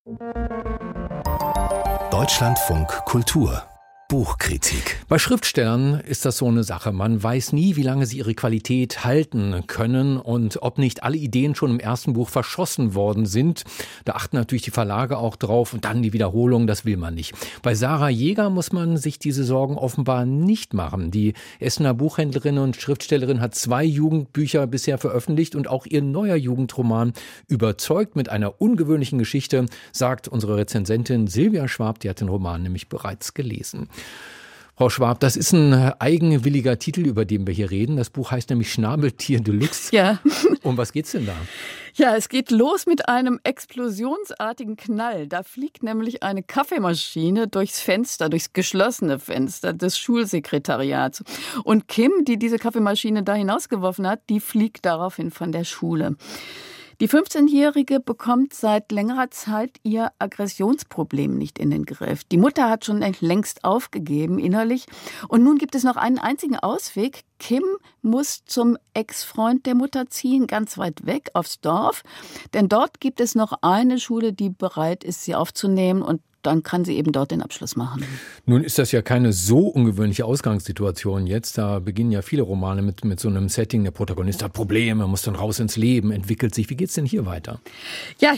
Deutschlandfunk Kultur Buchkritik. Bei Schriftstellern ist das so eine Sache. Man weiß nie, wie lange sie ihre Qualität halten können und ob nicht alle Ideen schon im ersten Buch verschossen worden sind. Da achten natürlich die Verlage auch drauf und dann die Wiederholung, das will man nicht. Bei Sarah Jaeger muss man sich diese Sorgen offenbar nicht machen. Die Essener Buchhändlerin und Schriftstellerin hat 2 Jugendbücher bisher veröffentlicht und auch ihr neuer Jugendroman überzeugt mit einer ungewöhnlichen Geschichte, sagt unsere Rezensentin Silvia Schwab, die hat den Roman nämlich bereits gelesen. Frau Schwab, das ist ein eigenwilliger Titel, über den wir hier reden. Das Buch heißt nämlich Schnabeltier Deluxe. Ja. Um was geht's denn da? Ja, es geht los mit einem explosionsartigen Knall. Da fliegt nämlich eine Kaffeemaschine durchs geschlossene Fenster des Schulsekretariats. Und Kim, die diese Kaffeemaschine da hinausgeworfen hat, die fliegt daraufhin von der Schule. Die 15-Jährige bekommt seit längerer Zeit ihr Aggressionsproblem nicht in den Griff. Die Mutter hat schon längst aufgegeben innerlich. Und nun gibt es noch einen einzigen Ausweg. Kim muss zum Ex-Freund der Mutter ziehen, ganz weit weg aufs Dorf. Denn dort gibt es noch eine Schule, die bereit ist, sie aufzunehmen. Und dann kann sie eben dort den Abschluss machen. Nun ist das ja keine so ungewöhnliche Ausgangssituation jetzt. Da beginnen ja viele Romane mit so einem Setting. Der Protagonist hat Probleme, muss dann raus ins Leben, entwickelt sich. Wie geht's denn hier weiter? Ja,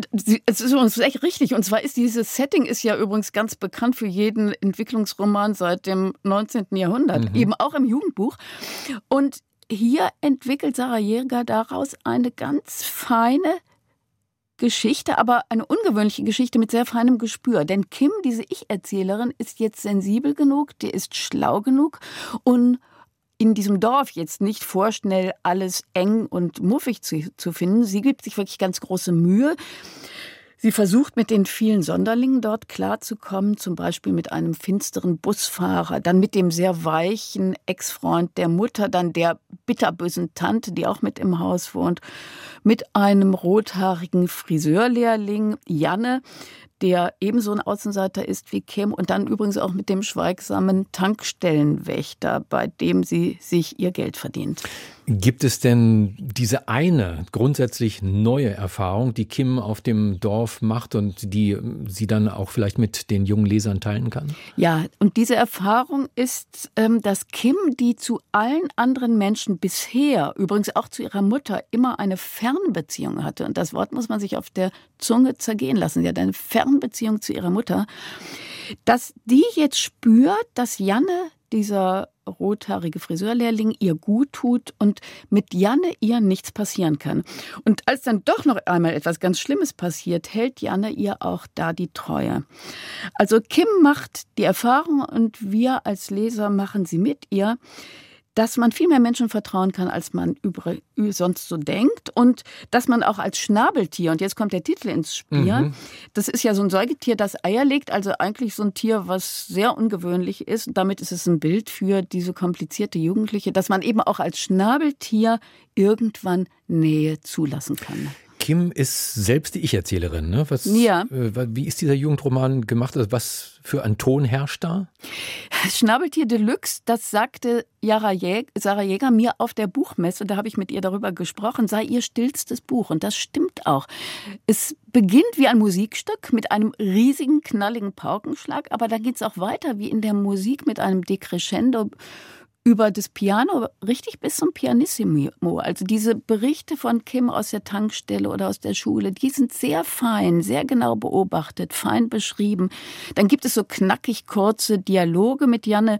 es ist uns echt richtig. Und zwar ist dieses Setting ist ja übrigens ganz bekannt für jeden Entwicklungsroman seit dem 19. Jahrhundert, eben auch im Jugendbuch. Und hier entwickelt Sarah Jaeger daraus eine ganz feine Geschichte, aber eine ungewöhnliche Geschichte mit sehr feinem Gespür. Denn Kim, diese Ich-Erzählerin, ist jetzt sensibel genug, die ist schlau genug und in diesem Dorf jetzt nicht vorschnell alles eng und muffig zu finden. Sie gibt sich wirklich ganz große Mühe. Sie versucht, mit den vielen Sonderlingen dort klarzukommen, zum Beispiel mit einem finsteren Busfahrer, dann mit dem sehr weichen Ex-Freund der Mutter, dann der bitterbösen Tante, die auch mit im Haus wohnt, mit einem rothaarigen Friseurlehrling, Janne, der ebenso ein Außenseiter ist wie Kim, und dann übrigens auch mit dem schweigsamen Tankstellenwächter, bei dem sie sich ihr Geld verdient. Gibt es denn diese eine grundsätzlich neue Erfahrung, die Kim auf dem Dorf macht und die sie dann auch vielleicht mit den jungen Lesern teilen kann? Ja, und diese Erfahrung ist, dass Kim, die zu allen anderen Menschen bisher, übrigens auch zu ihrer Mutter, immer eine Fernbeziehung hatte, und das Wort muss man sich auf der Zunge zergehen lassen, sie hat eine Fernbeziehung zu ihrer Mutter, dass die jetzt spürt, dass Janne, dieser rothaarige Friseurlehrling, ihr gut tut und mit Janne ihr nichts passieren kann. Und als dann doch noch einmal etwas ganz Schlimmes passiert, hält Janne ihr auch da die Treue. Also Kim macht die Erfahrung und wir als Leser machen sie mit ihr, dass man viel mehr Menschen vertrauen kann, als man sonst so denkt, und dass man auch als Schnabeltier, und jetzt kommt der Titel ins Spiel, das ist ja so ein Säugetier, das Eier legt, also eigentlich so ein Tier, was sehr ungewöhnlich ist, und damit ist es ein Bild für diese komplizierte Jugendliche, dass man eben auch als Schnabeltier irgendwann Nähe zulassen kann. Kim ist selbst die Ich-Erzählerin, ne? Ja. Wie ist dieser Jugendroman gemacht? Also was für ein Ton herrscht da? Schnabeltier Deluxe, das sagte Sarah Jaeger mir auf der Buchmesse, da habe ich mit ihr darüber gesprochen, sei ihr stillstes Buch. Und das stimmt auch. Es beginnt wie ein Musikstück mit einem riesigen, knalligen Paukenschlag, aber dann geht es auch weiter wie in der Musik mit einem Decrescendo über das Piano, richtig bis zum Pianissimo. Also diese Berichte von Kim aus der Tankstelle oder aus der Schule, die sind sehr fein, sehr genau beobachtet, fein beschrieben. Dann gibt es so knackig kurze Dialoge mit Janne.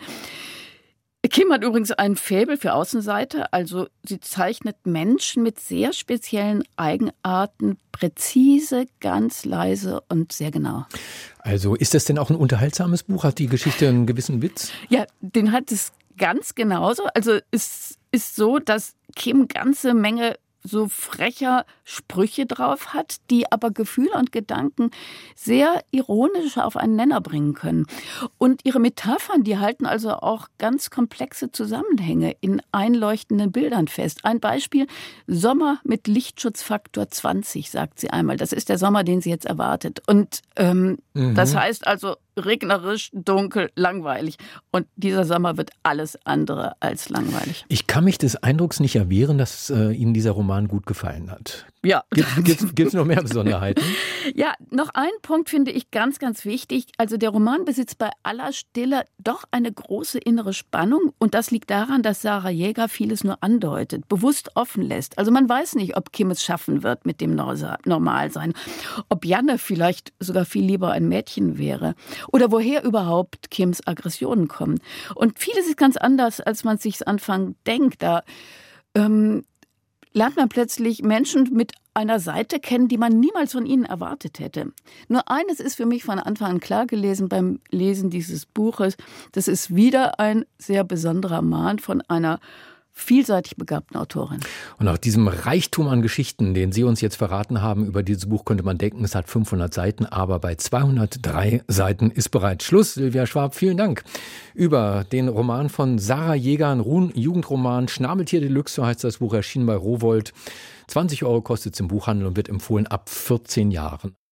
Kim hat übrigens ein Faible für Außenseiter, also sie zeichnet Menschen mit sehr speziellen Eigenarten, präzise, ganz leise und sehr genau. Also ist das denn auch ein unterhaltsames Buch? Hat die Geschichte einen gewissen Witz? Ja, den hat es ganz genauso. Also es ist so, dass Kim ganze Menge so frecher Sprüche drauf hat, die aber Gefühle und Gedanken sehr ironisch auf einen Nenner bringen können. Und ihre Metaphern, die halten also auch ganz komplexe Zusammenhänge in einleuchtenden Bildern fest. Ein Beispiel: Sommer mit Lichtschutzfaktor 20, sagt sie einmal. Das ist der Sommer, den sie jetzt erwartet. Und das heißt also regnerisch, dunkel, langweilig. Und dieser Sommer wird alles andere als langweilig. Ich kann mich des Eindrucks nicht erwehren, dass Ihnen dieser Roman gut gefallen hat. Ja. Gibt's noch mehr Besonderheiten? Ja, noch ein Punkt finde ich ganz, ganz wichtig. Also der Roman besitzt bei aller Stille doch eine große innere Spannung. Und das liegt daran, dass Sarah Jaeger vieles nur andeutet, bewusst offen lässt. Also man weiß nicht, ob Kim es schaffen wird mit dem Normalsein. Ob Janne vielleicht sogar viel lieber ein Mädchen wäre. Oder woher überhaupt Kims Aggressionen kommen. Und vieles ist ganz anders, als man sich anfangs denkt. Da lernt man plötzlich Menschen mit einer Seite kennen, die man niemals von ihnen erwartet hätte. Nur eines ist für mich von Anfang an klar gewesen beim Lesen dieses Buches. Das ist wieder ein sehr besonderer Roman von einer vielseitig begabten Autorin. Und nach diesem Reichtum an Geschichten, den Sie uns jetzt verraten haben über dieses Buch, könnte man denken, es hat 500 Seiten, aber bei 203 Seiten ist bereits Schluss. Silvia Schwab, vielen Dank. Über den Roman von Sarah Jaeger, ein Jugendroman, Schnabeltier Deluxe, so heißt das Buch, erschienen bei Rowohlt. 20 € kostet es im Buchhandel und wird empfohlen ab 14 Jahren.